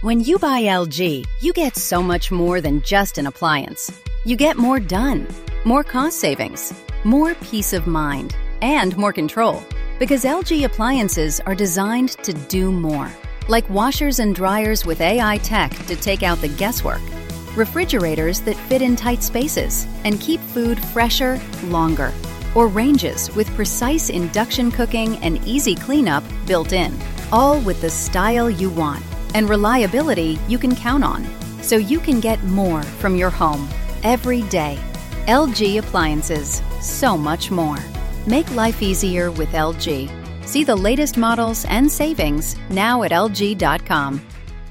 When you buy LG, you get so much more than just an appliance. You get more done, more cost savings, more peace of mind, and more control. Because LG appliances are designed to do more. Like washers and dryers with AI tech to take out the guesswork. Refrigerators that fit in tight spaces and keep food fresher longer. Or ranges with precise induction cooking and easy cleanup built in. All with the style you want and reliability you can count on. So you can get more from your home every day. LG Appliances. So much more. Make life easier with LG. See the latest models and savings now at LG.com.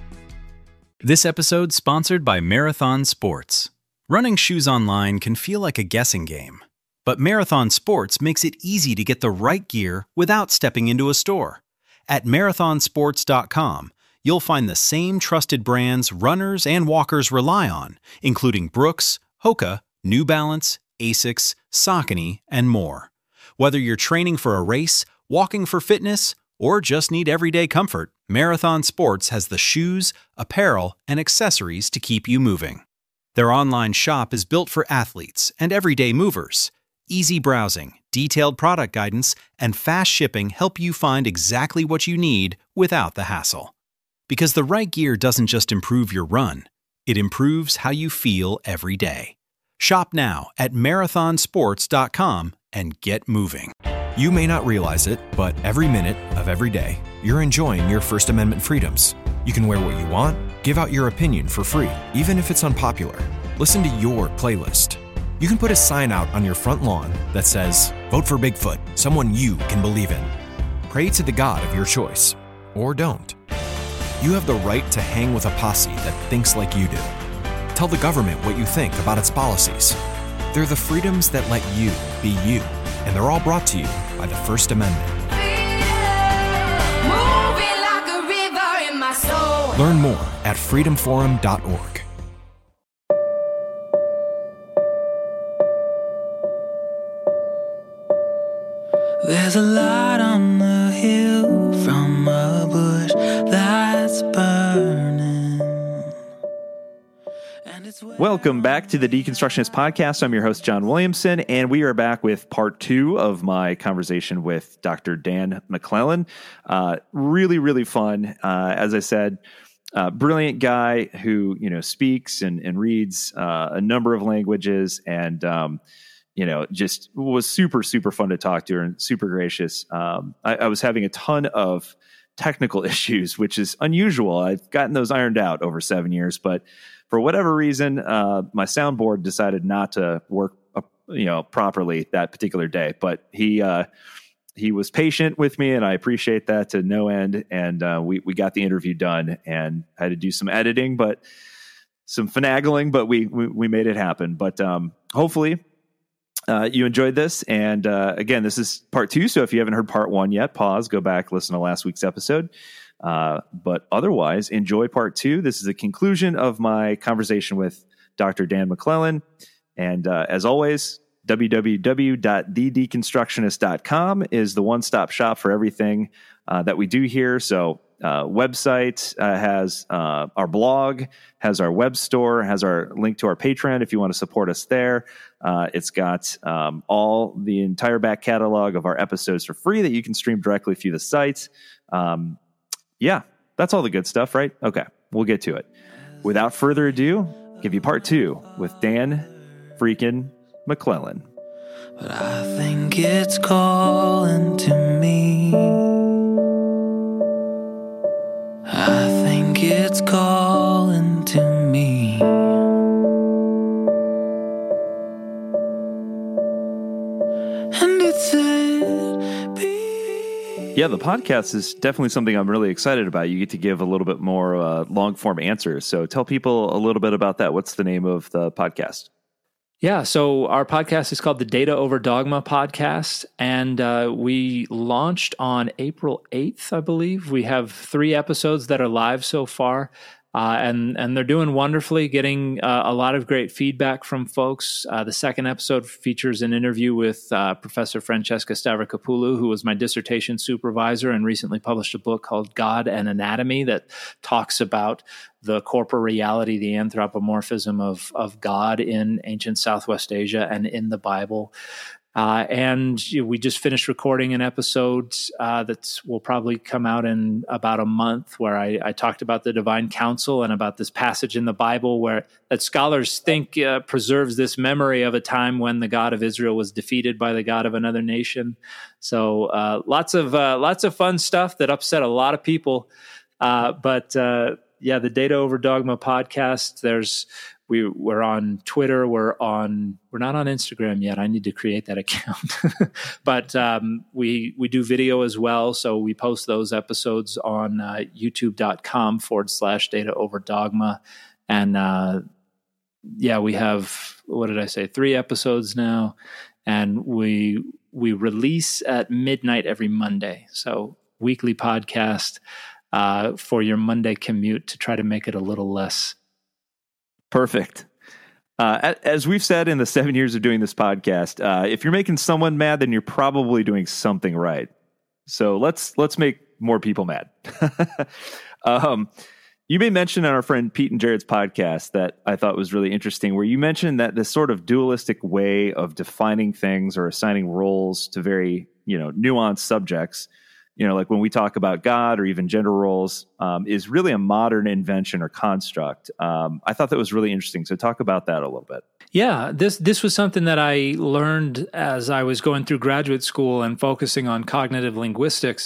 This episode sponsored by Marathon Sports. Running shoes online can feel like a guessing game, but Marathon Sports makes it easy to get the right gear without stepping into a store. At marathonsports.com, you'll find the same trusted brands runners and walkers rely on, including Brooks, Hoka, New Balance, Asics, Saucony, and more. Whether you're training for a race, walking for fitness, or just need everyday comfort, Marathon Sports has the shoes, apparel, and accessories to keep you moving. Their online shop is built for athletes and everyday movers. Easy browsing, detailed product guidance, and fast shipping help you find exactly what you need without the hassle. Because the right gear doesn't just improve your run, it improves how you feel every day. Shop now at marathonsports.com and get moving. You may not realize it, but every minute of every day, you're enjoying your First Amendment freedoms. You can wear what you want, give out your opinion for free, even if it's unpopular. Listen to your playlist. You can put a sign out on your front lawn that says, "Vote for Bigfoot, someone you can believe in." Pray to the God of your choice, or don't. You have the right to hang with a posse that thinks like you do. Tell the government what you think about its policies. They're the freedoms that let you be you, and they're all brought to you by the First Amendment. Learn more at freedomforum.org. There's a light on the hill from a bush that's burning. Welcome back to the Deconstructionist Podcast. I'm your host, John Williamson, and we are back with part 2 of my conversation with Dr. Dan McClellan. Really, really fun. As I said, brilliant guy who, speaks and reads a number of languages and, just was super, super fun to talk to and super gracious. I was having a ton of technical issues, which is unusual. I've gotten those ironed out over 7 years, but for whatever reason, my soundboard decided not to work, properly that particular day. But he was patient with me, and I appreciate that to no end. And we got the interview done, and had to do some editing, but some finagling, but we made it happen. But hopefully you enjoyed this. And again, this is part 2. So if you haven't heard part 1 yet, pause, go back, listen to last week's episode. But otherwise, enjoy part 2. This is the conclusion of my conversation with Dr. Dan McClellan. And as always, www.thedeconstructionist.com is the one-stop shop for everything that we do here. So website has our blog, has our web store, has our link to our Patreon if you want to support us there. It's got all the entire back catalog of our episodes for free that you can stream directly through the site. Yeah, that's all the good stuff, right? Okay, we'll get to it. Without further ado, give you part 2 with Dan freaking McClellan. But I think it's calling to me. I think it's calling to me. And it said, be. Yeah, the podcast is definitely something I'm really excited about. You get to give a little bit more long-form answers. So tell people a little bit about that. What's the name of the podcast? Yeah, so our podcast is called the Data Over Dogma podcast, and we launched on April 8th, I believe. We have 3 episodes that are live so far. And they're doing wonderfully, getting a lot of great feedback from folks. The second episode features an interview with Professor Francesca Stavrokopoulou, who was my dissertation supervisor and recently published a book called God and Anatomy that talks about the corporeality, the anthropomorphism of God in ancient Southwest Asia and in the Bible. And we just finished recording an episode that will probably come out in about a month, where I talked about the divine council and about this passage in the Bible that scholars think preserves this memory of a time when the God of Israel was defeated by the God of another nation. So lots of fun stuff that upset a lot of people. But the Data Over Dogma podcast, we're on Twitter. We're not on Instagram yet. I need to create that account. But we do video as well. So we post those episodes on youtube.com/Data Over Dogma. And we have, 3 episodes now. And we release at midnight every Monday. So weekly podcast for your Monday commute to try to make it a little less. Perfect. As we've said in the 7 years of doing this podcast, if you're making someone mad, then you're probably doing something right. So let's make more people mad. You made mention on our friend Pete and Jared's podcast that I thought was really interesting, where you mentioned that this sort of dualistic way of defining things or assigning roles to very, nuanced subjects, like when we talk about God or even gender roles, is really a modern invention or construct. I thought that was really interesting. So talk about that a little bit. Yeah, this was something that I learned as I was going through graduate school and focusing on cognitive linguistics.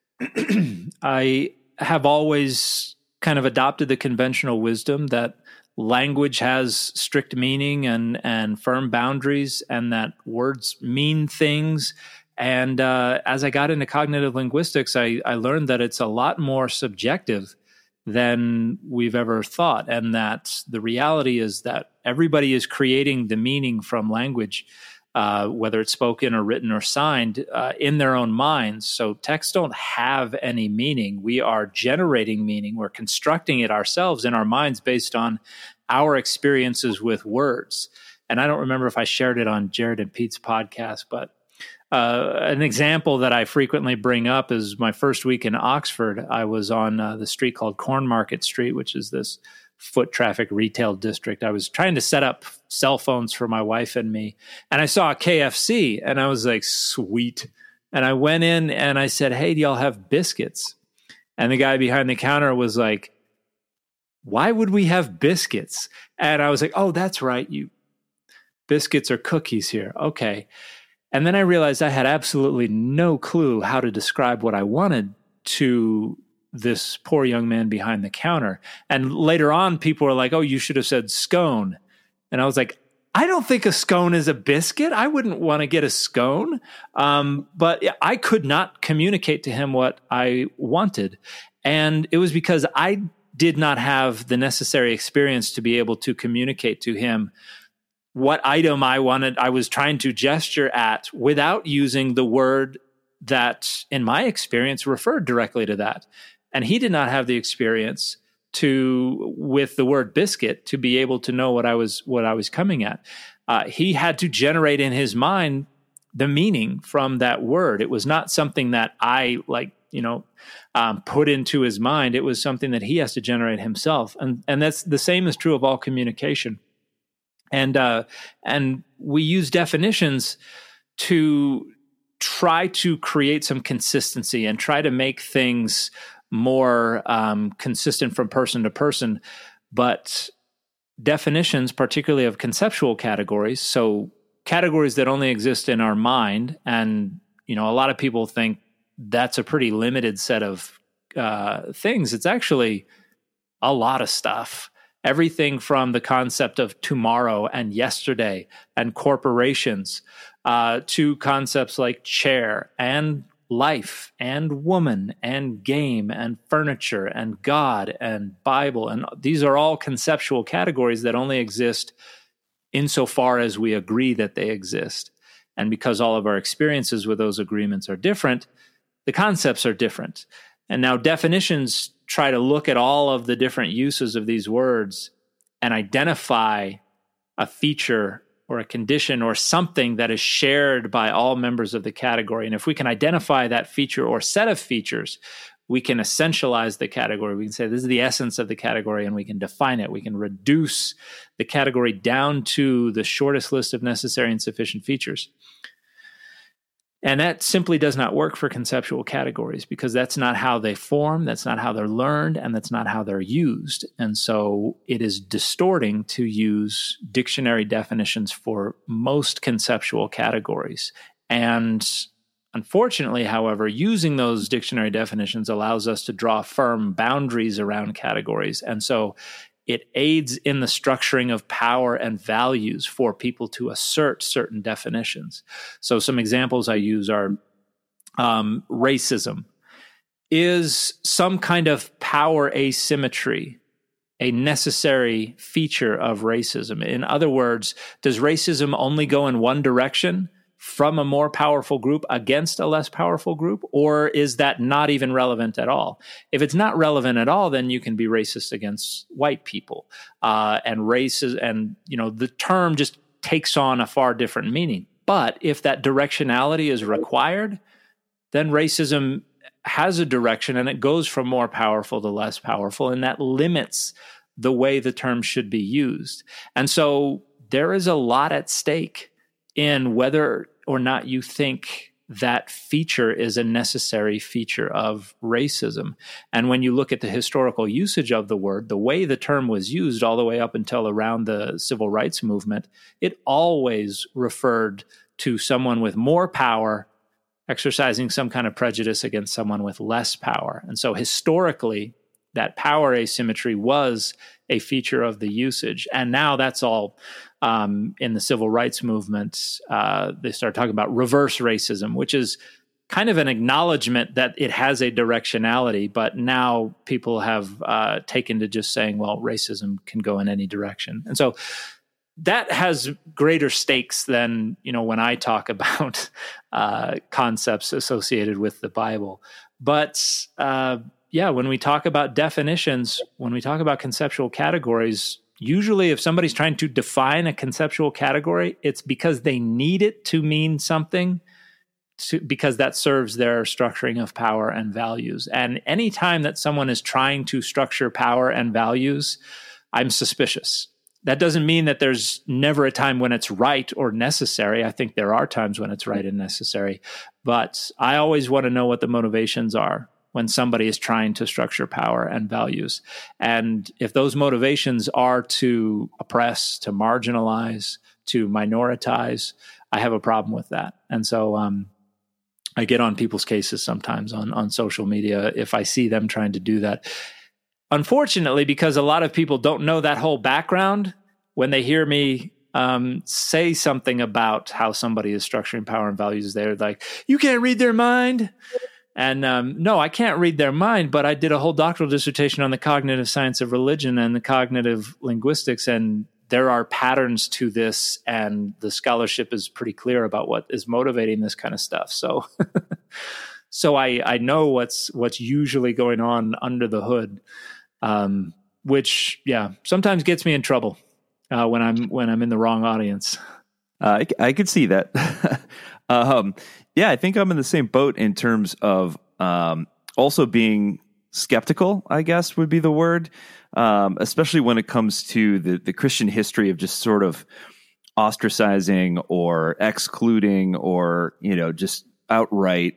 I have always kind of adopted the conventional wisdom that language has strict meaning and firm boundaries, and that words mean things. And as I got into cognitive linguistics, I learned that it's a lot more subjective than we've ever thought, and that the reality is that everybody is creating the meaning from language, whether it's spoken or written or signed, in their own minds. So texts don't have any meaning. We are generating meaning. We're constructing it ourselves in our minds based on our experiences with words. And I don't remember if I shared it on Jared and Pete's podcast, but an example that I frequently bring up is my first week in Oxford. I was on the street called Cornmarket Street, which is this foot traffic retail district. I was trying to set up cell phones for my wife and me, and I saw a KFC, and I was like, sweet. And I went in and I said, hey, do y'all have biscuits? And the guy behind the counter was like, why would we have biscuits? And I was like, oh, that's right. Biscuits are cookies here. Okay. And then I realized I had absolutely no clue how to describe what I wanted to this poor young man behind the counter. And later on, people were like, oh, you should have said scone. And I was like, I don't think a scone is a biscuit. I wouldn't want to get a scone. But I could not communicate to him what I wanted. And it was because I did not have the necessary experience to be able to communicate to him what item I wanted. I was trying to gesture at without using the word that, in my experience, referred directly to that. And he did not have the experience with the word biscuit to be able to know what I was coming at. He had to generate in his mind the meaning from that word. It was not something that I put into his mind. It was something that he has to generate himself. And that's the same is true of all communication. And we use definitions to try to create some consistency and try to make things more consistent from person to person. But definitions, particularly of conceptual categories, so categories that only exist in our mind, and a lot of people think that's a pretty limited set of things. It's actually a lot of stuff. Everything from the concept of tomorrow and yesterday and corporations to concepts like chair and life and woman and game and furniture and God and Bible. And these are all conceptual categories that only exist insofar as we agree that they exist. And because all of our experiences with those agreements are different, the concepts are different. And now definitions try to look at all of the different uses of these words and identify a feature or a condition or something that is shared by all members of the category. And if we can identify that feature or set of features, we can essentialize the category. We can say this is the essence of the category, and we can define it. We can reduce the category down to the shortest list of necessary and sufficient features. And that simply does not work for conceptual categories, because that's not how they form, that's not how they're learned, and that's not how they're used. And so it is distorting to use dictionary definitions for most conceptual categories. And unfortunately, however, using those dictionary definitions allows us to draw firm boundaries around categories. And so it aids in the structuring of power and values for people to assert certain definitions. So some examples I use are racism. Is some kind of power asymmetry a necessary feature of racism? In other words, does racism only go in one direction, from a more powerful group against a less powerful group, or is that not even relevant at all? If it's not relevant at all, then you can be racist against white people. And races, and the term just takes on a far different meaning. But if that directionality is required, then racism has a direction, and it goes from more powerful to less powerful, and that limits the way the term should be used. And so there is a lot at stake in whether or not you think that feature is a necessary feature of racism. And when you look at the historical usage of the word, the way the term was used all the way up until around the civil rights movement, it always referred to someone with more power exercising some kind of prejudice against someone with less power. And so historically, that power asymmetry was a feature of the usage. And now that's all in the civil rights movement. They start talking about reverse racism, which is kind of an acknowledgement that it has a directionality, but now people have taken to just saying, well, racism can go in any direction. And so that has greater stakes than, when I talk about concepts associated with the Bible. But when we talk about definitions, when we talk about conceptual categories, usually if somebody's trying to define a conceptual category, it's because they need it to mean something, because that serves their structuring of power and values. And any time that someone is trying to structure power and values, I'm suspicious. That doesn't mean that there's never a time when it's right or necessary. I think there are times when it's right and necessary. But I always want to know what the motivations are when somebody is trying to structure power and values. And if those motivations are to oppress, to marginalize, to minoritize, I have a problem with that. And so I get on people's cases sometimes on social media if I see them trying to do that. Unfortunately, because a lot of people don't know that whole background, when they hear me say something about how somebody is structuring power and values, they're like, you can't read their mind. And no, I can't read their mind, but I did a whole doctoral dissertation on the cognitive science of religion and the cognitive linguistics, and there are patterns to this, and the scholarship is pretty clear about what is motivating this kind of stuff. So so I know what's usually going on under the hood, which sometimes gets me in trouble when I'm in the wrong audience. I could see that. I think I'm in the same boat in terms of also being skeptical, I guess would be the word, especially when it comes to the Christian history of just sort of ostracizing or excluding or, just outright,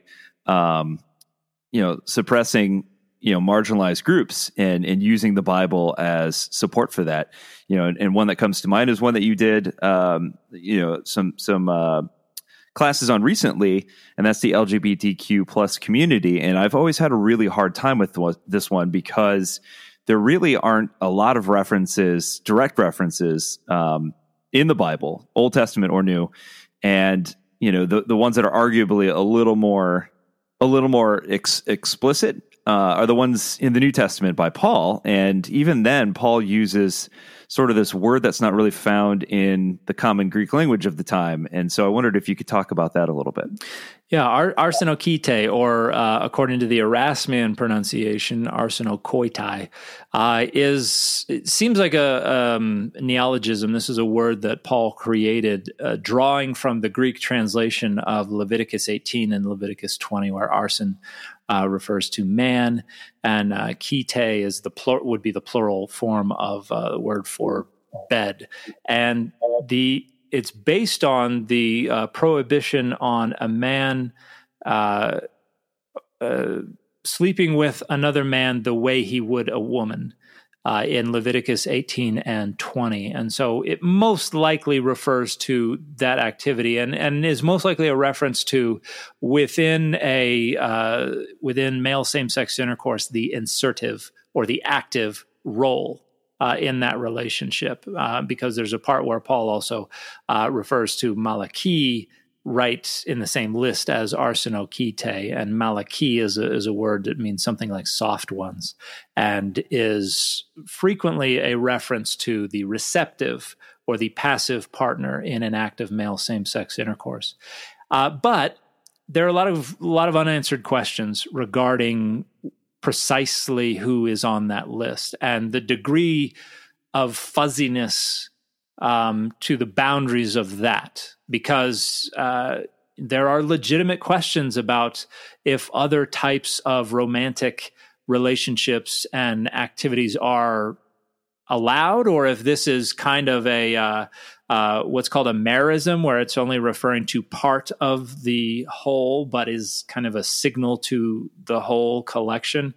suppressing, marginalized groups and using the Bible as support for that. And one that comes to mind is one that you did, some classes on recently, and that's the LGBTQ plus community. And I've always had a really hard time with this one because there really aren't a lot of references, direct references in the Bible, Old Testament or New. And, the ones that are arguably a little more explicit are the ones in the New Testament by Paul. And even then, Paul uses sort of this word that's not really found in the common Greek language of the time. And so I wondered if you could talk about that a little bit. Yeah, arsenokoitai, or according to the Erasmian pronunciation, arsenokoitai, it seems like a neologism. This is a word that Paul created, drawing from the Greek translation of Leviticus 18 and Leviticus 20, where arsen refers to man, and koitai is would be the plural form of the word for bed, and it's based on the prohibition on a man sleeping with another man the way he would a woman in Leviticus 18 and 20. And so it most likely refers to that activity and is most likely a reference to within male same-sex intercourse, the insertive or the active role in that relationship, because there's a part where Paul also refers to malaki right in the same list as arsenokoitai, and malaki is a word that means something like soft ones, and is frequently a reference to the receptive or the passive partner in an active male same-sex intercourse. But there are a lot of unanswered questions regarding precisely who is on that list and the degree of fuzziness to the boundaries of that, because there are legitimate questions about if other types of romantic relationships and activities are allowed, or if this is kind of a what's called a merism, where it's only referring to part of the whole, but is kind of a signal to the whole collection.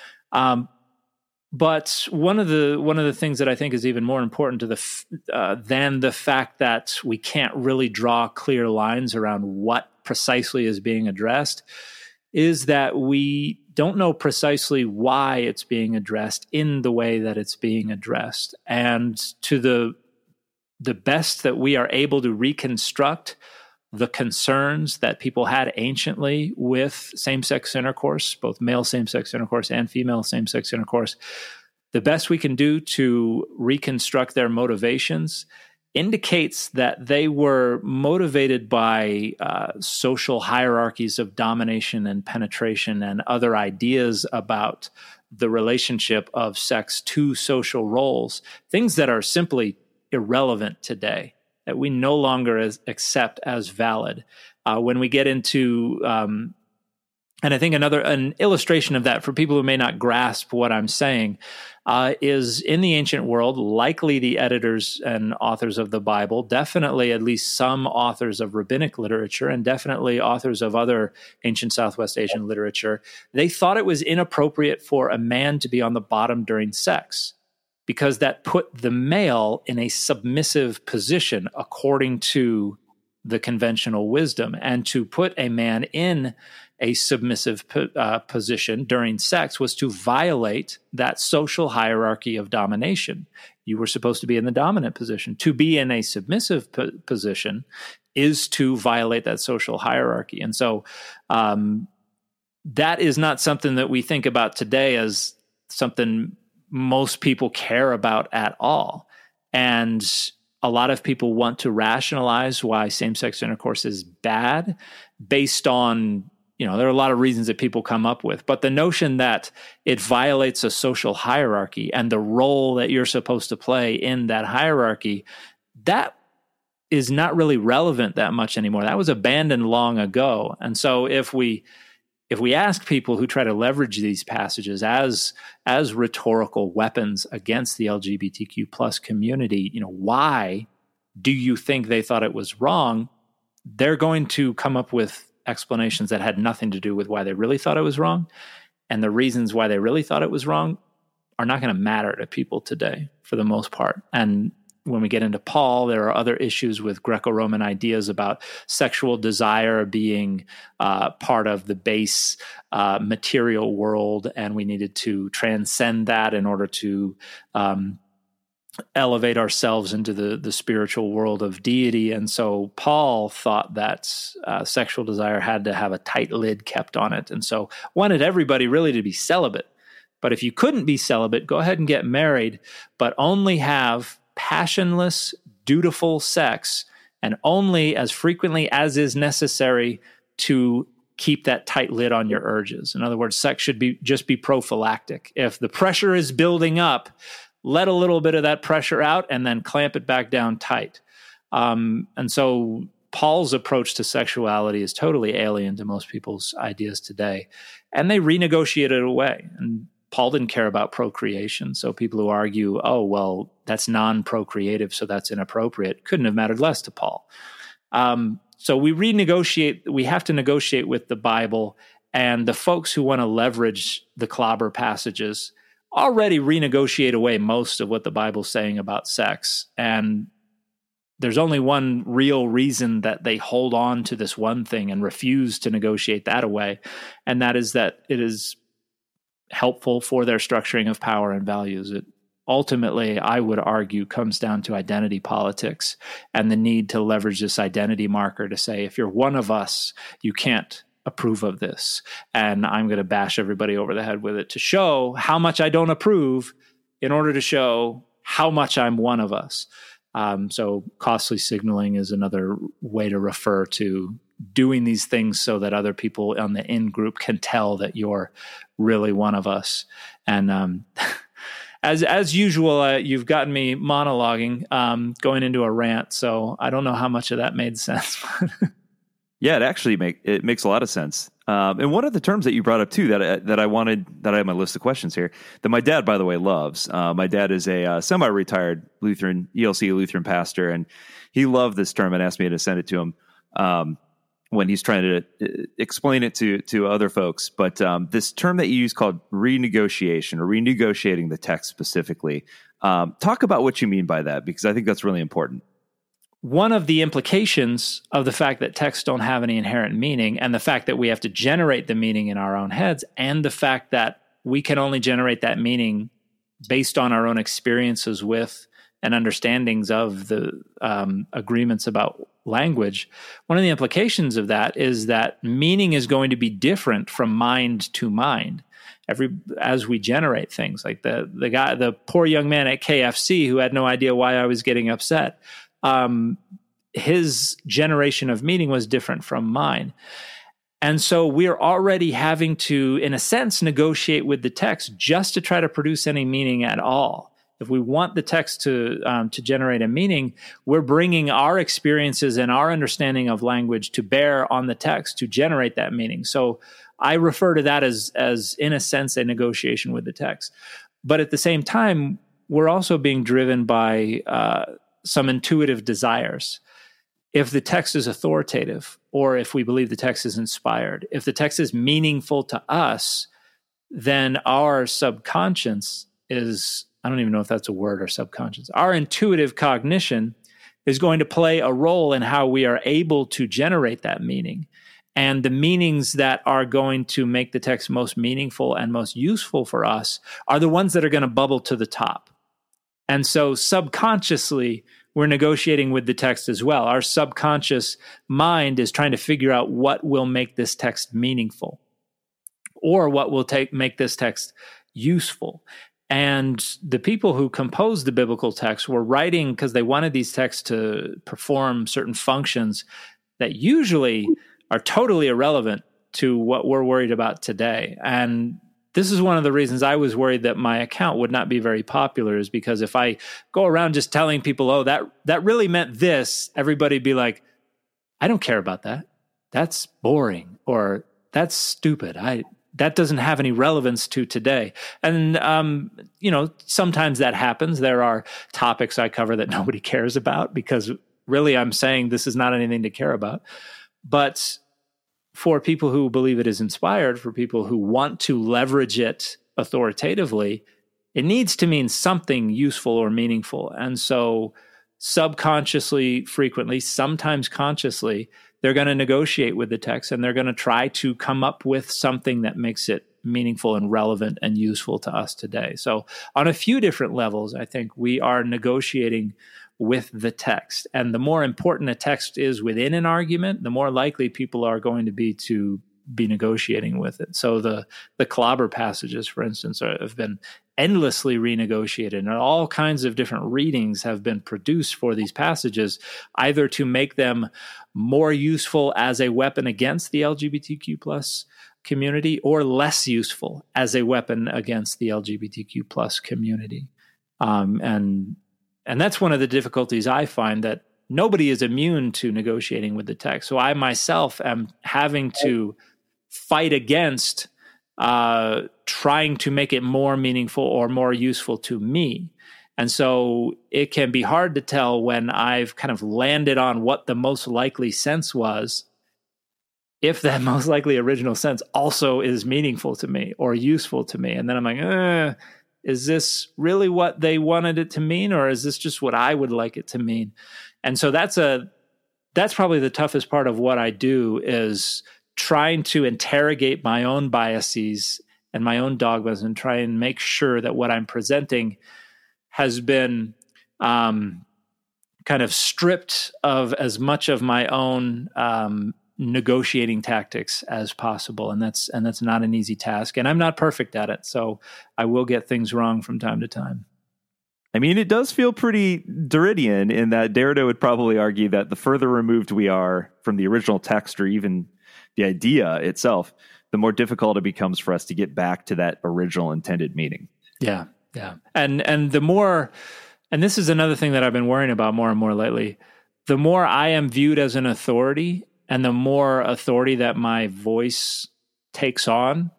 But one of the things that I think is even more important to than the fact that we can't really draw clear lines around what precisely is being addressed is that we don't know precisely why it's being addressed in the way that it's being addressed. And to the best that we are able to reconstruct the concerns that people had anciently with same-sex intercourse, both male same-sex intercourse and female same-sex intercourse, the best we can do to reconstruct their motivations indicates that they were motivated by social hierarchies of domination and penetration and other ideas about the relationship of sex to social roles, things that are simply irrelevant today, that we no longer accept as valid. When we get into, and I think an illustration of that for people who may not grasp what I'm saying is in the ancient world, likely the editors and authors of the Bible, definitely at least some authors of rabbinic literature, and definitely authors of other ancient Southwest Asian literature, they thought it was inappropriate for a man to be on the bottom during sex, because that put the male in a submissive position according to the conventional wisdom. And to put a man in a submissive position during sex was to violate that social hierarchy of domination. You were supposed to be in the dominant position. To be in a submissive position is to violate that social hierarchy. And so that is not something that we think about today as something most people care about at all. And a lot of people want to rationalize why same-sex intercourse is bad based on, there are a lot of reasons that people come up with, but the notion that it violates a social hierarchy and the role that you're supposed to play in that hierarchy, that is not really relevant that much anymore. That was abandoned long ago. And so if we ask people who try to leverage these passages as rhetorical weapons against the LGBTQ plus community, why do you think they thought it was wrong? They're going to come up with explanations that had nothing to do with why they really thought it was wrong. And the reasons why they really thought it was wrong are not going to matter to people today for the most part. And when we get into Paul, there are other issues with Greco-Roman ideas about sexual desire being part of the base material world, and we needed to transcend that in order to elevate ourselves into the spiritual world of deity. And so Paul thought that sexual desire had to have a tight lid kept on it, and so wanted everybody really to be celibate. But if you couldn't be celibate, go ahead and get married, but only have passionless, dutiful sex, and only as frequently as is necessary to keep that tight lid on your urges. In other words, sex should just be prophylactic. If the pressure is building up, let a little bit of that pressure out and then clamp it back down tight. And so Paul's approach to sexuality is totally alien to most people's ideas today. And they renegotiate it away. And Paul didn't care about procreation. So people who argue, oh, well, that's non-procreative, so that's inappropriate, couldn't have mattered less to Paul. So we have to negotiate with the Bible, and the folks who want to leverage the clobber passages already renegotiate away most of what the Bible's saying about sex. And there's only one real reason that they hold on to this one thing and refuse to negotiate that away, and that is that it is helpful for their structuring of power and values. It ultimately, I would argue, comes down to identity politics and the need to leverage this identity marker to say, if you're one of us, you can't approve of this. And I'm going to bash everybody over the head with it to show how much I don't approve in order to show how much I'm one of us. So costly signaling is another way to refer to doing these things so that other people on the in-group can tell that you're really one of us. And As usual, you've gotten me monologuing, going into a rant. So I don't know how much of that made sense. Yeah, it makes a lot of sense. And one of the terms that you brought up too that I have my list of questions here that my dad, by the way, loves. My dad is a semi-retired ELC Lutheran pastor, and he loved this term and asked me to send it to him when he's trying to explain it to other folks. But this term that you use called renegotiation, or renegotiating the text specifically, talk about what you mean by that, because I think that's really important. One of the implications of the fact that texts don't have any inherent meaning, and the fact that we have to generate the meaning in our own heads, and the fact that we can only generate that meaning based on our own experiences with and understandings of the agreements about language, one of the implications of that is that meaning is going to be different from mind to mind as we generate things. Like the poor young man at KFC who had no idea why I was getting upset. His generation of meaning was different from mine. And so we're already having to, in a sense, negotiate with the text just to try to produce any meaning at all. If we want the text to generate a meaning, we're bringing our experiences and our understanding of language to bear on the text to generate that meaning. So I refer to that as in a sense, a negotiation with the text. But at the same time, we're also being driven by some intuitive desires. If the text is authoritative, or if we believe the text is inspired, if the text is meaningful to us, then our subconscious is, I don't even know if that's a word, or subconscious, our intuitive cognition is going to play a role in how we are able to generate that meaning. And the meanings that are going to make the text most meaningful and most useful for us are the ones that are going to bubble to the top. And so subconsciously, we're negotiating with the text as well. Our subconscious mind is trying to figure out what will make this text meaningful, or what will make this text useful. And the people who composed the biblical text were writing because they wanted these texts to perform certain functions that usually are totally irrelevant to what we're worried about today. And this is one of the reasons I was worried that my account would not be very popular, is because if I go around just telling people, oh, that really meant this, everybody'd be like, I don't care about that. That's boring, or that's stupid. That doesn't have any relevance to today. And, sometimes that happens. There are topics I cover that nobody cares about, because really I'm saying this is not anything to care about. But for people who believe it is inspired, for people who want to leverage it authoritatively, it needs to mean something useful or meaningful. And so subconsciously, frequently, sometimes consciously, they're going to negotiate with the text, and they're going to try to come up with something that makes it meaningful and relevant and useful to us today. So on a few different levels, I think we are negotiating with the text. And the more important a text is within an argument, the more likely people are going to be to be negotiating with it. So the clobber passages, for instance, have been endlessly renegotiated, and all kinds of different readings have been produced for these passages, either to make them more useful as a weapon against the LGBTQ plus community or less useful as a weapon against the LGBTQ plus community. And that's one of the difficulties I find, that nobody is immune to negotiating with the text. So I myself am having to fight against trying to make it more meaningful or more useful to me. And so it can be hard to tell when I've kind of landed on what the most likely sense was, if that most likely original sense also is meaningful to me or useful to me. And then I'm like, is this really what they wanted it to mean, or is this just what I would like it to mean? And so that's probably the toughest part of what I do, is trying to interrogate my own biases and my own dogmas and try and make sure that what I'm presenting has been kind of stripped of as much of my own negotiating tactics as possible. And that's not an easy task. And I'm not perfect at it, so I will get things wrong from time to time. I mean, it does feel pretty Derridian in that Derrida would probably argue that the further removed we are from the original text or even the idea itself, the more difficult it becomes for us to get back to that original intended meaning. Yeah. And the more, and this is another thing that I've been worrying about more and more lately, the more I am viewed as an authority and the more authority that my voice takes on,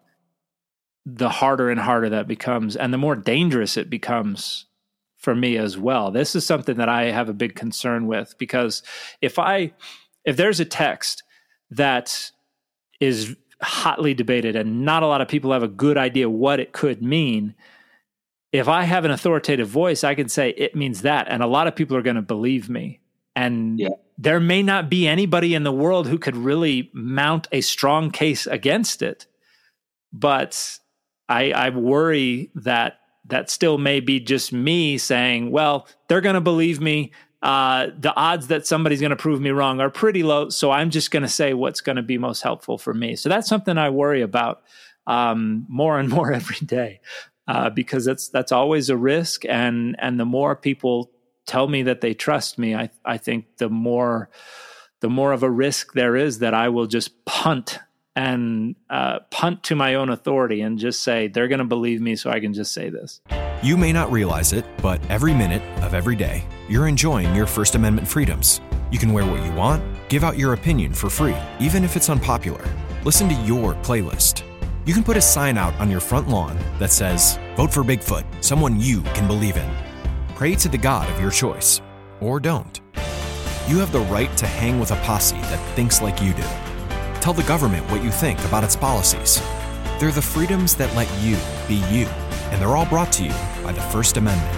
the harder and harder that becomes, and the more dangerous it becomes for me as well. This is something that I have a big concern with, because if there's a text that is hotly debated and not a lot of people have a good idea what it could mean, if I have an authoritative voice, I can say it means that, and a lot of people are going to believe me. And there may not be anybody in the world who could really mount a strong case against it. But I worry that still may be just me saying, well, they're going to believe me. The odds that somebody's going to prove me wrong are pretty low, so I'm just going to say what's going to be most helpful for me. So that's something I worry about more and more every day, because that's always a risk. And the more people tell me that they trust me, I think the more of a risk there is that I will just punt to my own authority and just say, they're going to believe me, so I can just say this. You may not realize it, but every minute of every day, you're enjoying your First Amendment freedoms. You can wear what you want, give out your opinion for free, even if it's unpopular. Listen to your playlist. You can put a sign out on your front lawn that says, "Vote for Bigfoot, someone you can believe in." Pray to the God of your choice, or don't. You have the right to hang with a posse that thinks like you do. Tell the government what you think about its policies. They're the freedoms that let you be you, and they're all brought to you by the First Amendment.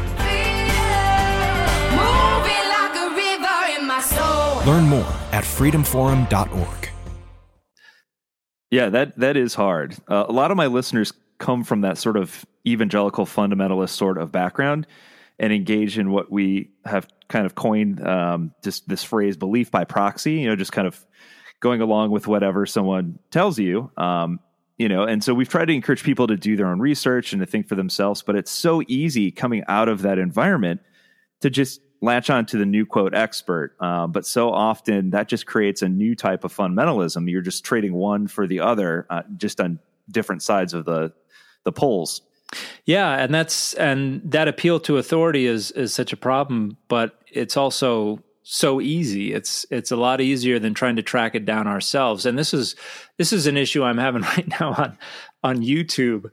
Learn more at freedomforum.org. Yeah, that is hard. A lot of my listeners come from that sort of evangelical fundamentalist sort of background and engage in what we have kind of coined just this phrase, belief by proxy, just kind of going along with whatever someone tells you, and so we've tried to encourage people to do their own research and to think for themselves, but it's so easy coming out of that environment to just latch on to the new quote expert. But so often that just creates a new type of fundamentalism. You're just trading one for the other, just on different sides of the poles. Yeah, and that appeal to authority is such a problem, but it's also so easy. It's a lot easier than trying to track it down ourselves. And this is an issue I'm having right now on YouTube.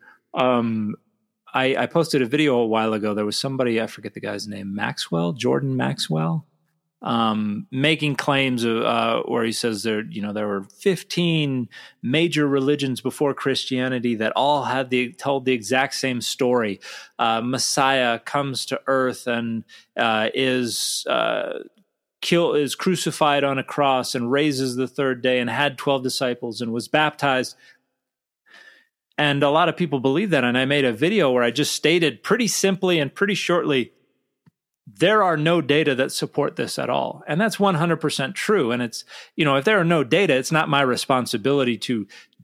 I posted a video a while ago. There was somebody, I forget the guy's name, Jordan Maxwell, making claims where he says there were 15 major religions before Christianity that all told the exact same story. Messiah comes to earth and is crucified on a cross and raises the third day and had 12 disciples and was baptized. And a lot of people believe that. And I made a video where I just stated pretty simply and pretty shortly, there are no data that support this at all. And that's 100% true. And it's, if there are no data, it's not my responsibility to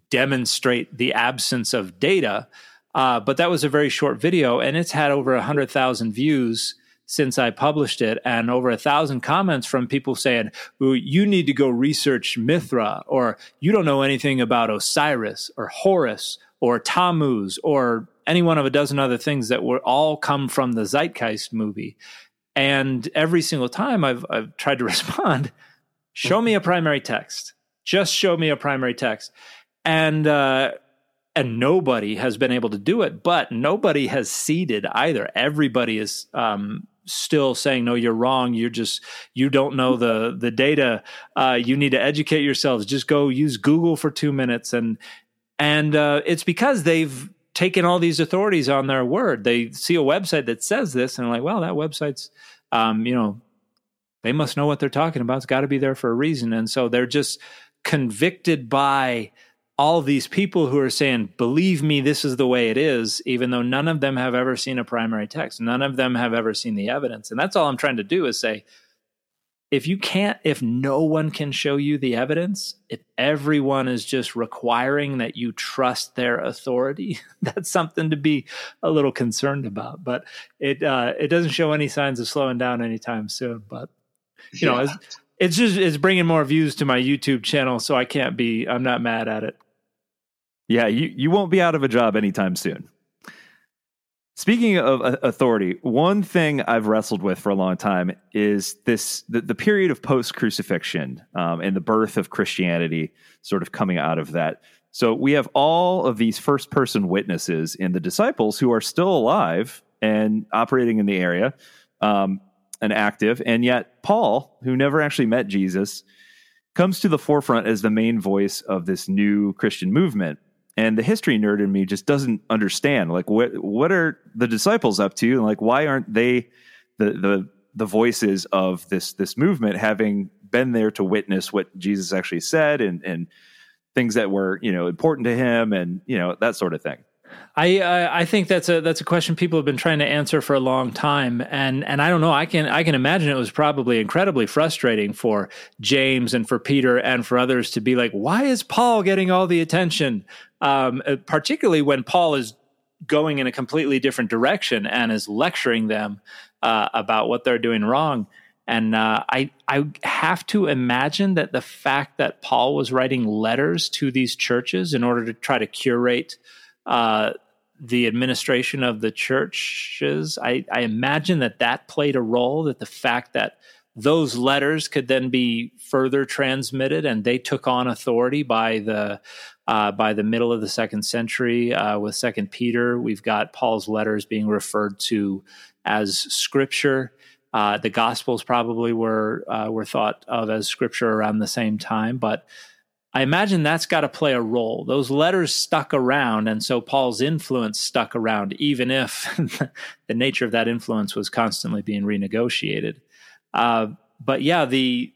demonstrate the absence of data. But that was a very short video, and it's had over 100,000 views since I published it, and over 1,000 comments from people saying, well, you need to go research Mithra, or you don't know anything about Osiris or Horus or Tammuz or any one of a dozen other things that were all come from the Zeitgeist movie. And every single time I've tried to respond, show me a primary text. Just show me a primary text. And nobody has been able to do it, but nobody has ceded either. Everybody is still saying, no, you're wrong. You don't know the data. You need to educate yourselves. Just go use Google for 2 minutes. And it's because they've taken all these authorities on their word. They see a website that says this and they're like, well, that website's, they must know what they're talking about. It's got to be there for a reason. And so they're just convicted by all these people who are saying, believe me, this is the way it is, even though none of them have ever seen a primary text. None of them have ever seen the evidence. And that's all I'm trying to do is say, if no one can show you the evidence, if everyone is just requiring that you trust their authority, that's something to be a little concerned about. But it doesn't show any signs of slowing down anytime soon. But, it's bringing more views to my YouTube channel, so I'm not mad at it. Yeah, you won't be out of a job anytime soon. Speaking of authority, one thing I've wrestled with for a long time is the period of post-crucifixion and the birth of Christianity sort of coming out of that. So we have all of these first-person witnesses in the disciples who are still alive and operating in the area and active, and yet Paul, who never actually met Jesus, comes to the forefront as the main voice of this new Christian movement. And the history nerd in me just doesn't understand, like, what are the disciples up to? And like, why aren't they the voices of this movement, having been there to witness what Jesus actually said and things that were, important to him and, that sort of thing. I think that's a question people have been trying to answer for a long time, and I don't know. I can imagine it was probably incredibly frustrating for James and for Peter and for others to be like, why is Paul getting all the attention? Particularly when Paul is going in a completely different direction and is lecturing them about what they're doing wrong. And I have to imagine that the fact that Paul was writing letters to these churches in order to try to curate the administration of the churches, I imagine that played a role, that the fact that those letters could then be further transmitted and they took on authority by the middle of the second century with 2 Peter. We've got Paul's letters being referred to as scripture. The Gospels probably were thought of as scripture around the same time, but I imagine that's got to play a role. Those letters stuck around, and so Paul's influence stuck around, even if the nature of that influence was constantly being renegotiated. But yeah,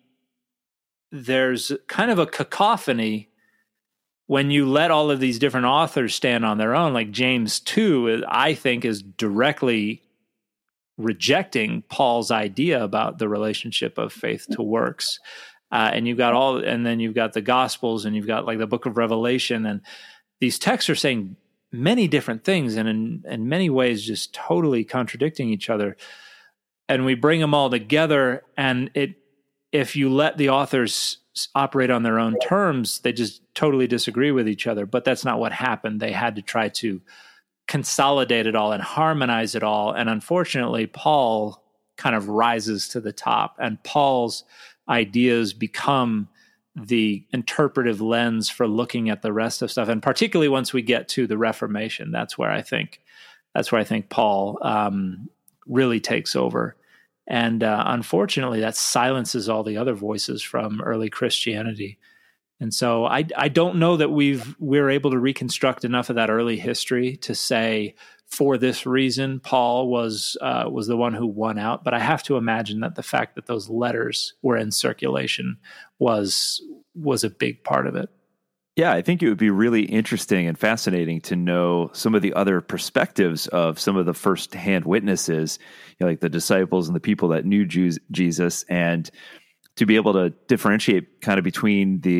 there's kind of a cacophony when you let all of these different authors stand on their own. Like James 2, I think, is directly rejecting Paul's idea about the relationship of faith to works. And then you've got the Gospels, and you've got like the book of Revelation, and these texts are saying many different things, and in many ways just totally contradicting each other. And we bring them all together, and if you let the authors operate on their own terms, they just totally disagree with each other. But that's not what happened. They had to try to consolidate it all and harmonize it all. And unfortunately, Paul kind of rises to the top, and Paul's ideas become the interpretive lens for looking at the rest of stuff. And particularly once we get to the Reformation, that's where I think Paul really takes over. And unfortunately, that silences all the other voices from early Christianity. And so I don't know that we're able to reconstruct enough of that early history to say, for this reason, Paul was the one who won out. But I have to imagine that the fact that those letters were in circulation was a big part of it. Yeah, I think it would be really interesting and fascinating to know some of the other perspectives of some of the first-hand witnesses, like the disciples and the people that knew Jesus, and to be able to differentiate kind of between the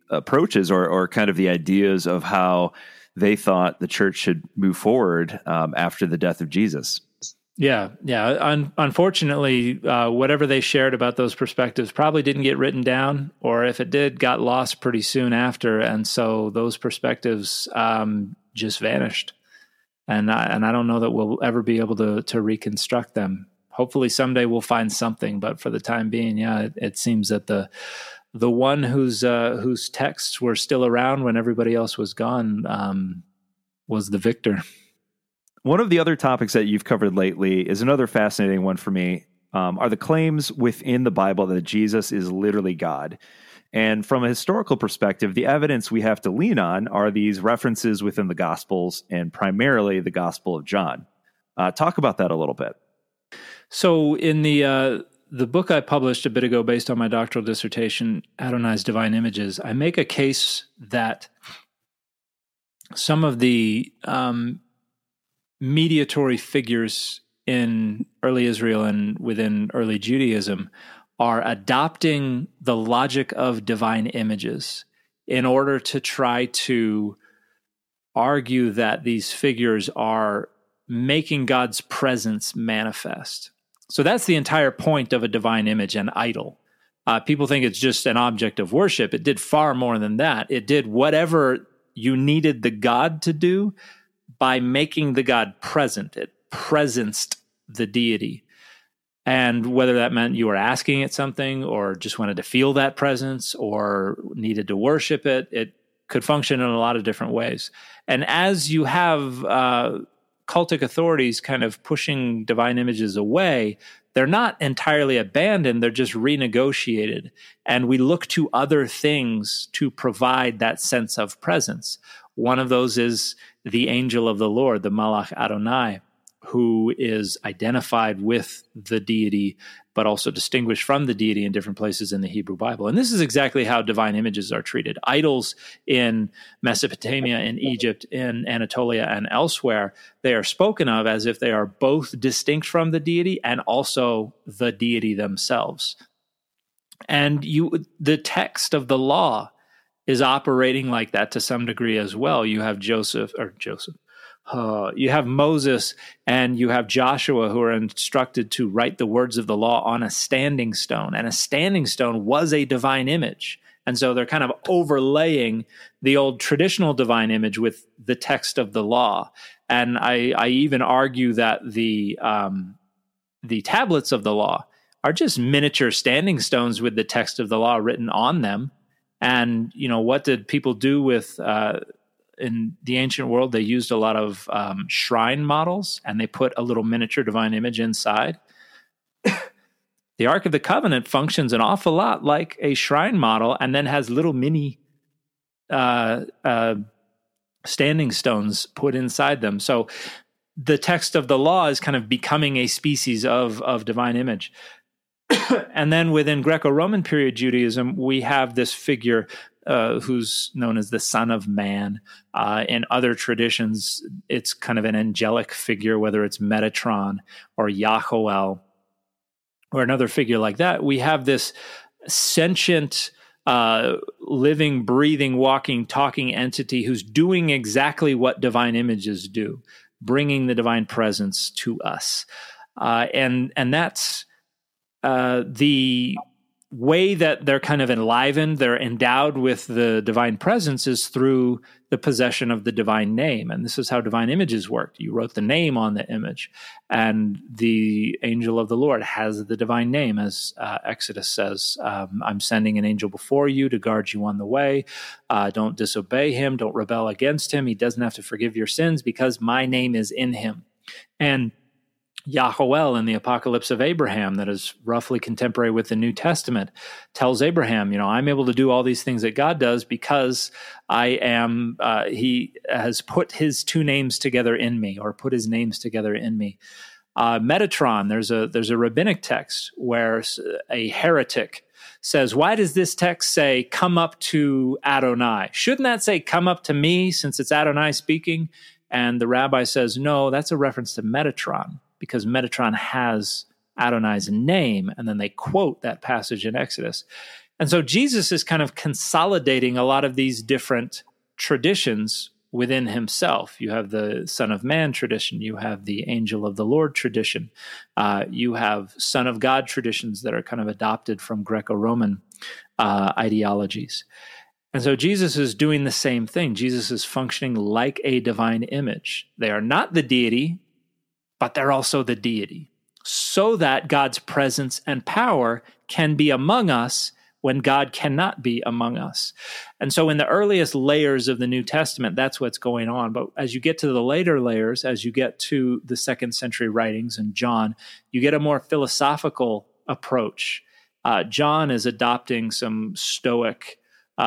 approaches or kind of the ideas of how they thought the church should move forward after the death of Jesus. Yeah. Unfortunately, whatever they shared about those perspectives probably didn't get written down, or if it did, got lost pretty soon after. And so those perspectives just vanished. And I don't know that we'll ever be able to reconstruct them. Hopefully someday we'll find something, but for the time being, it seems that the one whose texts were still around when everybody else was gone was the victor. One of the other topics that you've covered lately is another fascinating one for me, are the claims within the Bible that Jesus is literally God. And from a historical perspective, the evidence we have to lean on are these references within the Gospels, and primarily the Gospel of John. Talk about that a little bit. So in the book I published a bit ago based on my doctoral dissertation, Adonai's Divine Images, I make a case that some of the mediatory figures in early Israel and within early Judaism are adopting the logic of divine images in order to try to argue that these figures are making God's presence manifest. So that's the entire point of a divine image, an idol. People think it's just an object of worship. It did far more than that. It did whatever you needed the God to do by making the God present. It presenced the deity. And whether that meant you were asking it something or just wanted to feel that presence or needed to worship it, it could function in a lot of different ways. And as you have cultic authorities kind of pushing divine images away, they're not entirely abandoned, they're just renegotiated. And we look to other things to provide that sense of presence. One of those is the angel of the Lord, the Malach Adonai, who is identified with the deity, but also distinguished from the deity in different places in the Hebrew Bible. And this is exactly how divine images are treated. Idols in Mesopotamia, in Egypt, in Anatolia, and elsewhere, they are spoken of as if they are both distinct from the deity and also the deity themselves. And the text of the law is operating like that to some degree as well. You have you have Moses and you have Joshua who are instructed to write the words of the law on a standing stone. And a standing stone was a divine image. And so they're kind of overlaying the old traditional divine image with the text of the law. And I even argue that the tablets of the law are just miniature standing stones with the text of the law written on them. And, what did people do with in the ancient world? They used a lot of shrine models, and they put a little miniature divine image inside. The Ark of the Covenant functions an awful lot like a shrine model, and then has little mini standing stones put inside them. So the text of the law is kind of becoming a species of divine image. And then within Greco-Roman period Judaism, we have this figure who's known as the Son of Man. In other traditions, it's kind of an angelic figure, whether it's Metatron or Yahoel or another figure like that. We have this sentient, living, breathing, walking, talking entity who's doing exactly what divine images do, bringing the divine presence to us. And that's the way that they're kind of enlivened, they're endowed with the divine presence is through the possession of the divine name. And this is how divine images worked. You wrote the name on the image, and the angel of the Lord has the divine name, as Exodus says, I'm sending an angel before you to guard you on the way. Don't disobey him. Don't rebel against him. He doesn't have to forgive your sins because my name is in him. And Yahoel in the Apocalypse of Abraham, that is roughly contemporary with the New Testament, tells Abraham, I'm able to do all these things that God does because he has put his two names together in me, or put his names together in me. Metatron, there's a rabbinic text where a heretic says, why does this text say, come up to Adonai? Shouldn't that say, come up to me, since it's Adonai speaking? And the rabbi says, no, that's a reference to Metatron, because Metatron has Adonai's name, and then they quote that passage in Exodus. And so Jesus is kind of consolidating a lot of these different traditions within himself. You have the Son of Man tradition. You have the Angel of the Lord tradition. You have Son of God traditions that are kind of adopted from Greco-Roman ideologies. And so Jesus is doing the same thing. Jesus is functioning like a divine image. They are not the deity, but they're also the deity, so that God's presence and power can be among us when God cannot be among us. And so in the earliest layers of the New Testament, that's what's going on. But as you get to the later layers, as you get to the 2nd century writings and John, you get a more philosophical approach. John is adopting some Stoic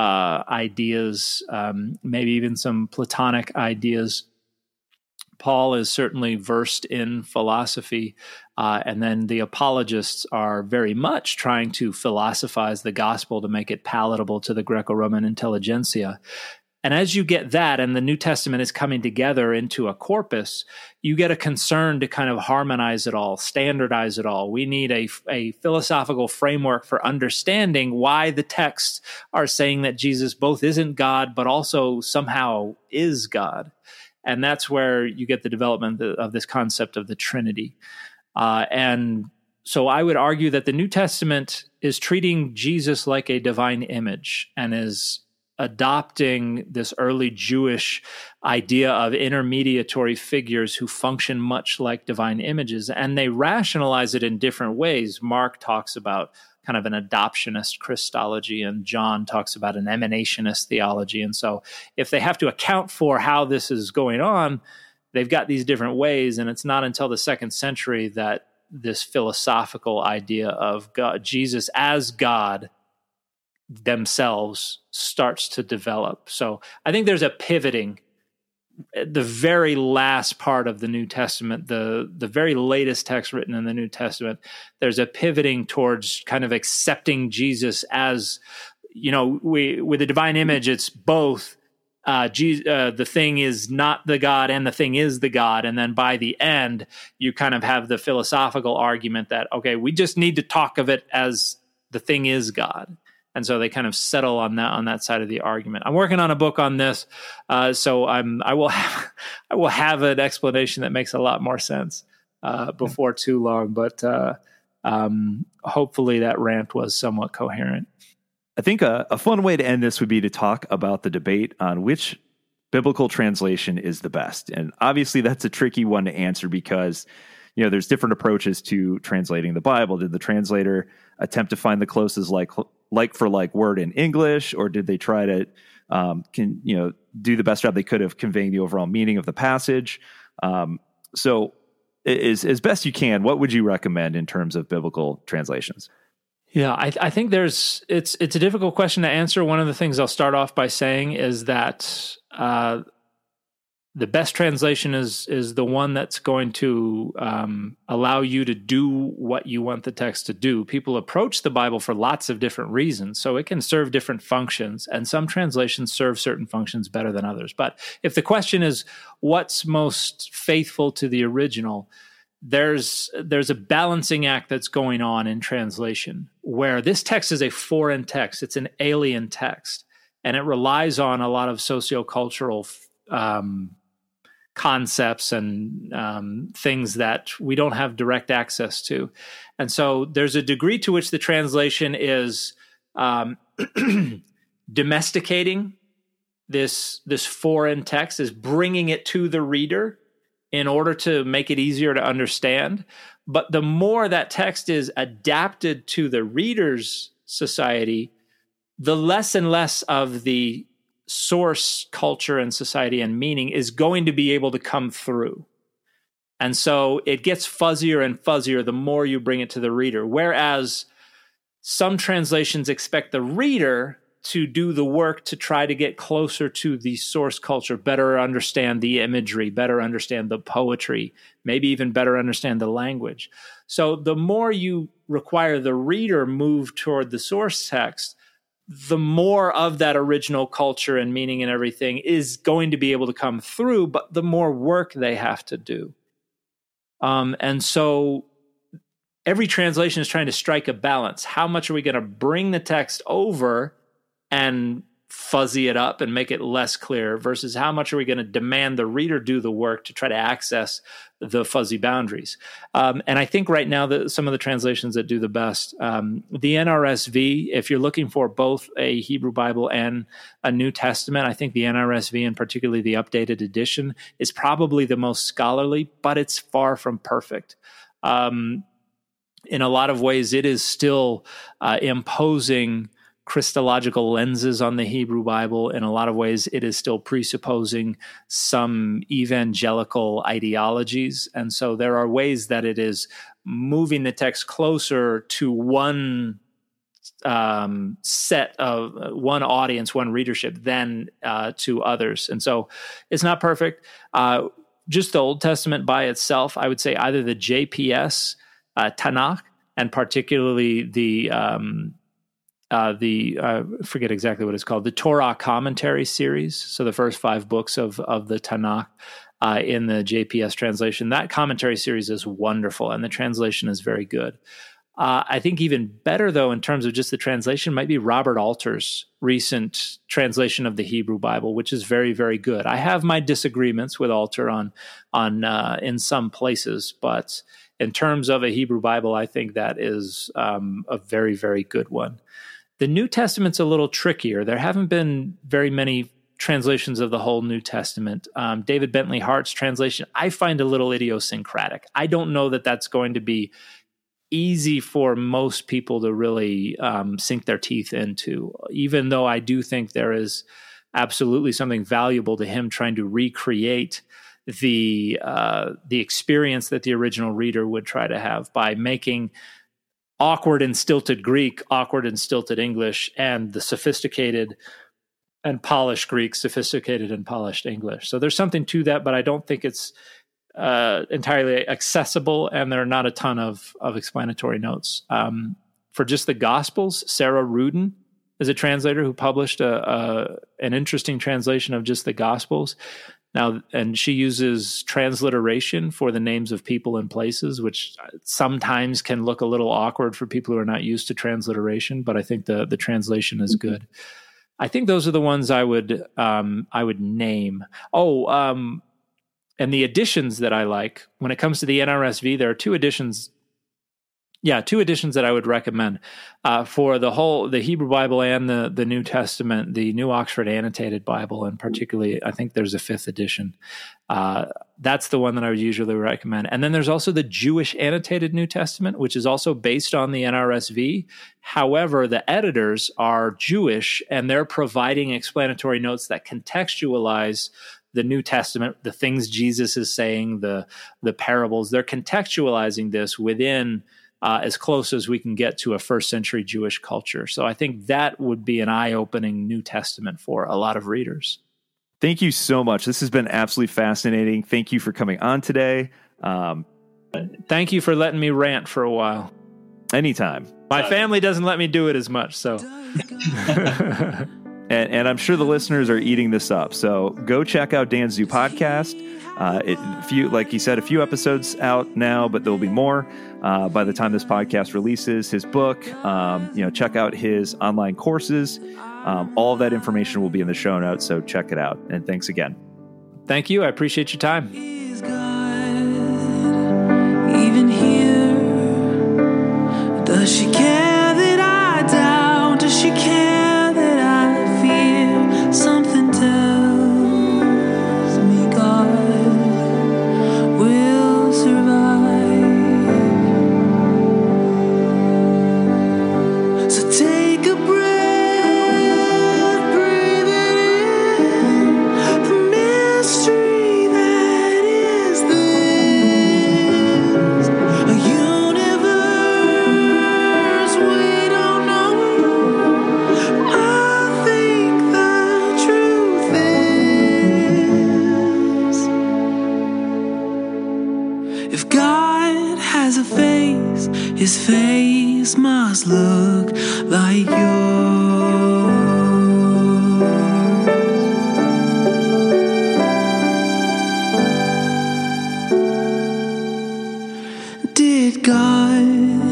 ideas, maybe even some Platonic ideas. Paul is certainly versed in philosophy, and then the apologists are very much trying to philosophize the gospel to make it palatable to the Greco-Roman intelligentsia. And as you get that, and the New Testament is coming together into a corpus, you get a concern to kind of harmonize it all, standardize it all. We need a philosophical framework for understanding why the texts are saying that Jesus both isn't God, but also somehow is God. And that's where you get the development of this concept of the Trinity. And so I would argue that the New Testament is treating Jesus like a divine image and is adopting this early Jewish idea of intermediatory figures who function much like divine images, and they rationalize it in different ways. Mark talks about kind of an adoptionist Christology, and John talks about an emanationist theology. And so if they have to account for how this is going on, they've got these different ways, and it's not until the 2nd century that this philosophical idea of God, Jesus as God themselves starts to develop. So I think there's a pivoting. The very last part of the New Testament, the very latest text written in the New Testament, there's a pivoting towards kind of accepting Jesus as, with the divine image, it's both the thing is not the God and the thing is the God. And then by the end, you kind of have the philosophical argument that, okay, we just need to talk of it as the thing is God. And so they kind of settle on that side of the argument. I'm working on a book on this, so I will have an explanation that makes a lot more sense before too long. But hopefully that rant was somewhat coherent. I think a fun way to end this would be to talk about the debate on which biblical translation is the best. And obviously that's a tricky one to answer because there's different approaches to translating the Bible. Did the translator attempt to find the closest like for like word in English, or did they try to do the best job they could of conveying the overall meaning of the passage? So as best you can, what would you recommend in terms of biblical translations? Yeah, I think it's a difficult question to answer. One of the things I'll start off by saying is that the best translation is the one that's going to allow you to do what you want the text to do. People approach the Bible for lots of different reasons, so it can serve different functions, and some translations serve certain functions better than others. But if the question is what's most faithful to the original, there's a balancing act that's going on in translation where this text is a foreign text. It's an alien text, and it relies on a lot of sociocultural concepts and things that we don't have direct access to. And so there's a degree to which the translation is domesticating this foreign text, is bringing it to the reader in order to make it easier to understand. But the more that text is adapted to the reader's society, the less and less of the source culture and society and meaning is going to be able to come through. And so it gets fuzzier and fuzzier the more you bring it to the reader. Whereas some translations expect the reader to do the work to try to get closer to the source culture, better understand the imagery, better understand the poetry, maybe even better understand the language. So the more you require the reader move toward the source text, the more of that original culture and meaning and everything is going to be able to come through, but the more work they have to do. And so every translation is trying to strike a balance. How much are we going to bring the text over and fuzzy it up and make it less clear versus how much are we going to demand the reader do the work to try to access the fuzzy boundaries? And I think right now that some of the translations that do the best, the NRSV, if you're looking for both a Hebrew Bible and a New Testament, I think the NRSV and particularly the updated edition is probably the most scholarly, but it's far from perfect. In a lot of ways, it is still imposing Christological lenses on the Hebrew Bible. In a lot of ways, it is still presupposing some evangelical ideologies. And so there are ways that it is moving the text closer to one set of one audience, one readership, than to others. And so it's not perfect. Just the Old Testament by itself, I would say either the JPS, Tanakh, and particularly the forget exactly what it's called, the Torah commentary series. So the first 5 books of the Tanakh in the JPS translation. That commentary series is wonderful, and the translation is very good. I think even better, though, in terms of just the translation, might be Robert Alter's recent translation of the Hebrew Bible, which is very, very good. I have my disagreements with Alter on in some places, but in terms of a Hebrew Bible, I think that is a very, very good one. The New Testament's a little trickier. There haven't been very many translations of the whole New Testament. David Bentley Hart's translation, I find a little idiosyncratic. I don't know that that's going to be easy for most people to really sink their teeth into, even though I do think there is absolutely something valuable to him trying to recreate the experience that the original reader would try to have by making awkward and stilted Greek awkward and stilted English, and the sophisticated and polished Greek sophisticated and polished English. So there's something to that, but I don't think it's entirely accessible, and there are not a ton of explanatory notes. For just the Gospels, Sarah Rudin is a translator who published an interesting translation of just the Gospels. Now, and she uses transliteration for the names of people and places, which sometimes can look a little awkward for people who are not used to transliteration, but I think the translation is good. I think those are the ones I would name. And the editions that I like, when it comes to the NRSV, there are 2 editions. Yeah, 2 editions that I would recommend for the Hebrew Bible and the New Testament, the New Oxford Annotated Bible, and particularly, I think there's a 5th edition. That's the one that I would usually recommend. And then there's also the Jewish Annotated New Testament, which is also based on the NRSV. However, the editors are Jewish, and they're providing explanatory notes that contextualize the New Testament, the things Jesus is saying, the parables. They're contextualizing this within as close as we can get to a first century Jewish culture. So I think that would be an eye-opening New Testament for a lot of readers. Thank you so much. This has been absolutely fascinating. Thank you for coming on today. Thank you for letting me rant for a while. Anytime. My family doesn't let me do it as much, so. And I'm sure the listeners are eating this up. So go check out Dan's new podcast. Like he said, a few episodes out now, but there'll be more by the time this podcast releases. His book, check out his online courses. All of that information will be in the show notes, so check it out. And thanks again. Thank you. I appreciate your time. Is God even here? Does she care that I doubt? Does she care that I fear? Something tells me God will survive. So take a breath, breathe it in, the mystery that is this, a universe we don't know. I think the truth is, if God has a face, his face must look like yours. Did God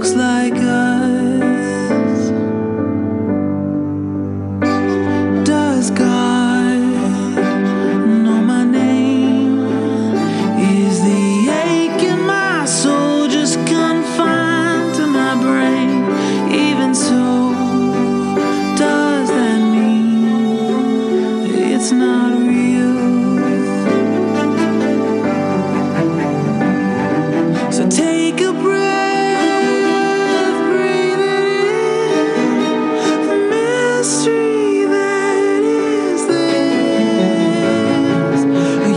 looks like us. Does God know my name? Is the ache in my soul just confined to my brain? Even so, does that mean it's not real? So take a breath, breathe it in, the mystery that is this, a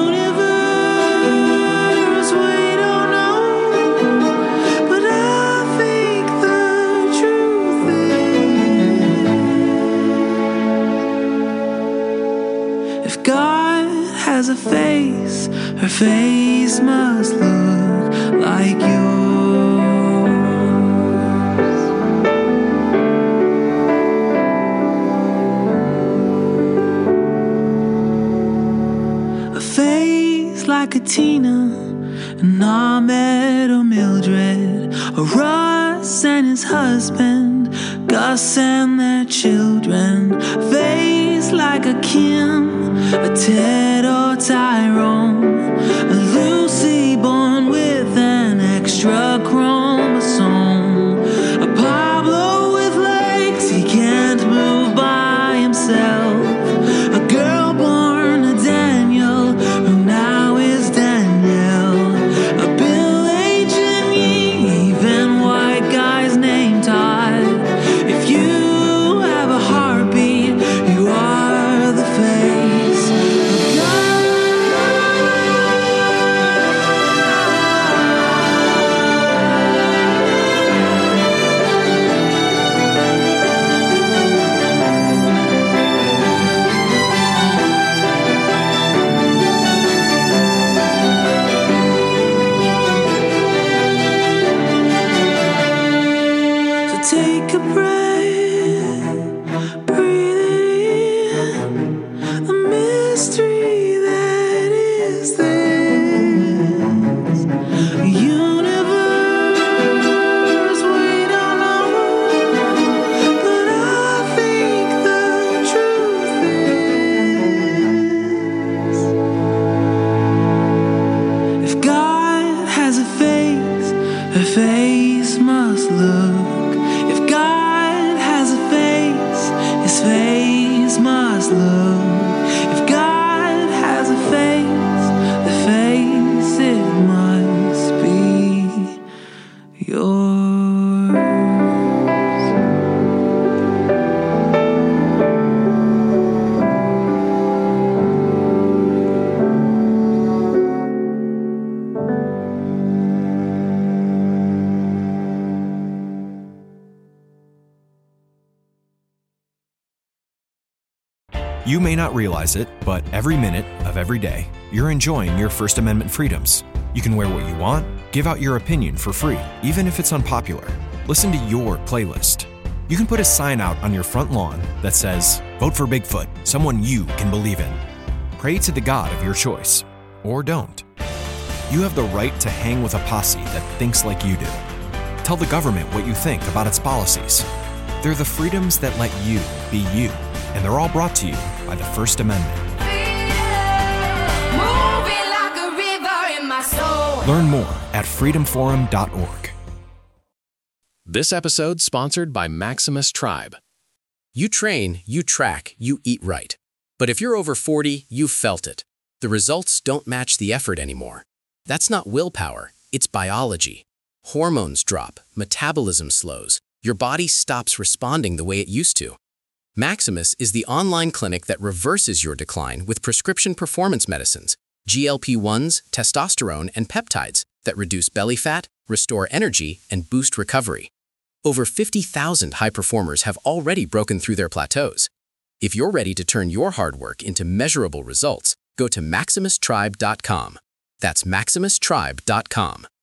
universe we don't know, but I think the truth is, if God has a face, her face must look like yours. A face like a Tina, an Ahmed or Mildred, a Russ and his husband, Gus and their children. A face like a Kim, a Ted or Tyrone, a Lucy born with an extra chromosome, a Pablo with legs he can't move by himself, a girl born a Daniel who now is Danielle, a Bill H. and Yee, even white guy's name Todd. If you have a heartbeat, you are the face of God. So take a breath, breathe it in, the mystery that is this, a universe we don't know, but I think the truth is, if God has a face, her face must look. If God has a face, his face must look. If God has a face, the face it must be yours. You may not realize it, but every minute of every day, you're enjoying your First Amendment freedoms. You can wear what you want, give out your opinion for free, even if it's unpopular. Listen to your playlist. You can put a sign out on your front lawn that says, "Vote for Bigfoot, someone you can believe in." Pray to the God of your choice, or don't. You have the right to hang with a posse that thinks like you do. Tell the government what you think about its policies. They're the freedoms that let you be you, and they're all brought to you by the First Amendment. Learn more at freedomforum.org. This episode sponsored by Maximus Tribe. You train, you track, you eat right. But if you're over 40, you've felt it. The results don't match the effort anymore. That's not willpower, it's biology. Hormones drop, metabolism slows, your body stops responding the way it used to. Maximus is the online clinic that reverses your decline with prescription performance medicines, GLP-1s, testosterone, and peptides that reduce belly fat, restore energy, and boost recovery. Over 50,000 high performers have already broken through their plateaus. If you're ready to turn your hard work into measurable results, go to MaximusTribe.com. That's MaximusTribe.com.